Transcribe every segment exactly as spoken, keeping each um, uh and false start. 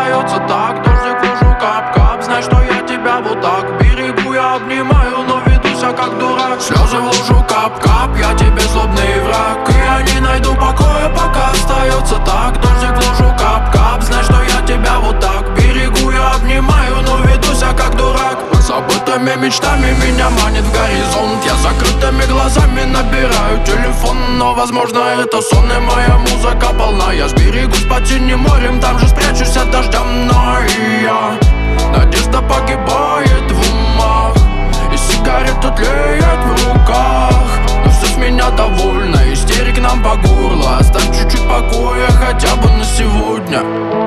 остается так. Дождик в лужу, кап-кап, знай, что я тебя вот так берегу, я обнимаю, но веду себя как дурак. Слезы в лужу, кап-кап, я тебе злобный враг, и я не найду покоя, пока остается так. Дождик в лужу, кап-кап, знай, что я тебя вот так берегу, я обнимаю, но веду себя как дурак. Забытыми мечтами меня манит в горизонт. Я закрытыми глазами набираю телефон, но возможно это сон, и моя музыка полна. Я сберегусь под синим морем, там же спрячусь от дождя. Но и я, надежда погибает в умах, и сигарета тлеет в руках. Но все с меня довольно, истерик нам по горло. Оставь чуть-чуть покоя хотя бы на сегодня.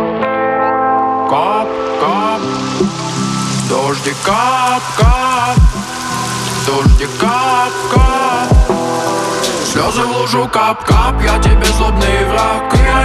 Кап, кап, дождик, кап, кап, дождик, кап, кап. Слезы в лужу, кап, кап, я тебе злобный враг, и я